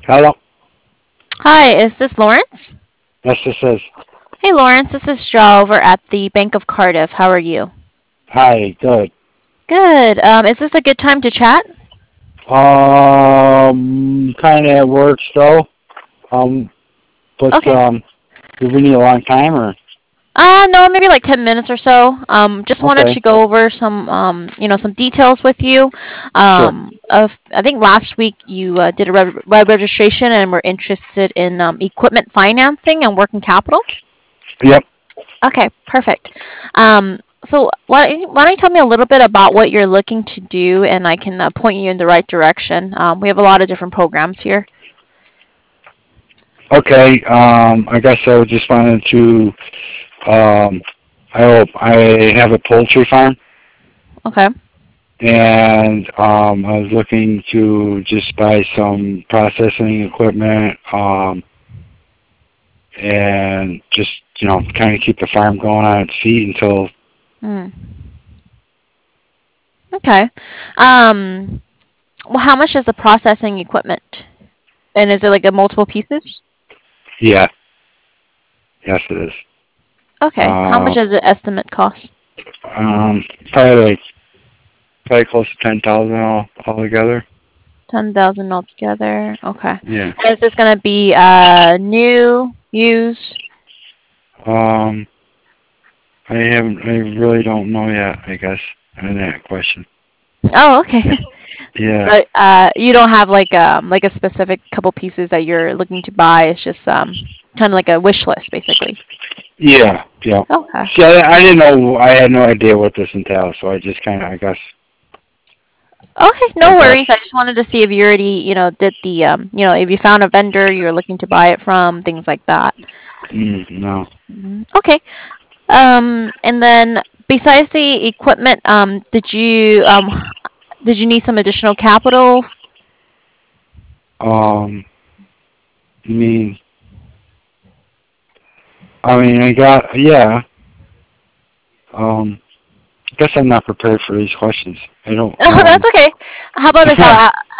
Hello. Hi, is this Lawrence? Yes, this is. Hey, Lawrence, this is Joe over at the Bank of Cardiff. How are you? Hi. Good. Good. Is this a good time to chat? Kind of at work still. Um, but Okay. do we need a long time or? No, maybe like 10 minutes or so. Just wanted Okay. to go over some details with you. Sure. I think last week you did a web registration and were interested in equipment financing and working capital. Yep. Okay, perfect. So why don't you tell me a little bit about what you're looking to do, and I can point you in the right direction. We have a lot of different programs here. Okay. I guess I just wanted to. Um, I have a poultry farm, Okay. and I was looking to just buy some processing equipment. And just kind of keep the farm going on its feet until. Mm. Okay. Um, well, how much is the processing equipment? And is it like a multiple pieces? Yeah. Yes, it is. Okay. How much Uh, does the estimate cost? um, probably like probably close to 10,000 altogether. 10,000 altogether. Okay. Yeah. And is this gonna be new, used? Um, I really don't know yet. I guess on that question. Oh, okay. Yeah. Yeah. So you don't have like a specific couple pieces that you're looking to buy. It's just kind of like a wish list, basically. Yeah. Yeah. Okay. See, I didn't know. I had no idea what this entails, so I just kind of, Okay, I no guess. worries. I just wanted to see if you already, did the, if you found a vendor you're looking to buy it from, things like that. No. Okay. And then besides the equipment, did you need some additional capital? Um, I mean, I got, yeah. Um, I guess I'm not prepared for these questions. I don't. Oh, that's okay. How about this?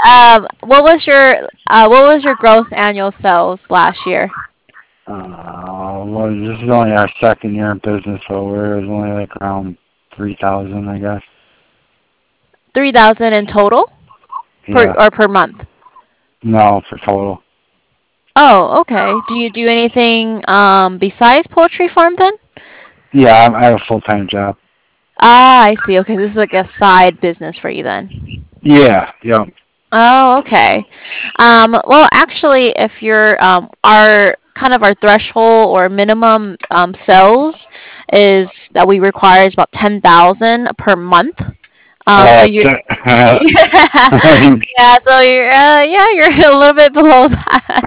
What was your gross annual sales last year? Well, this is only our second year in business, so we're only like around 3,000, I guess. 3,000 in total Yeah. per month? No, for total. Oh, okay. Do you do anything besides poultry farm then? Yeah, I have a full-time job. Ah, I see. Okay, this is like a side business for you then. Yeah, yeah. Oh, okay. Well, actually, if you're our kind of our threshold or minimum sales is that we require is about 10,000 per month. So Uh, you're t- yeah, so you're a little bit below that.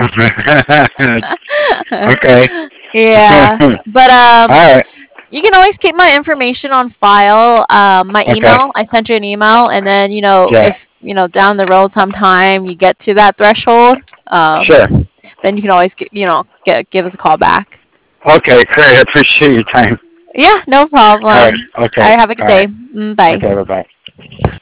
okay. Yeah, but All right. you can always keep my information on file. My Okay. email, I sent you an email, and then Yeah. if down the road sometime you get to that threshold, Sure. then you can always give us a call back. Okay, great. I appreciate your time. Yeah, no All right. problem. All Okay. right, have a good All day. right. Bye. Okay, bye-bye.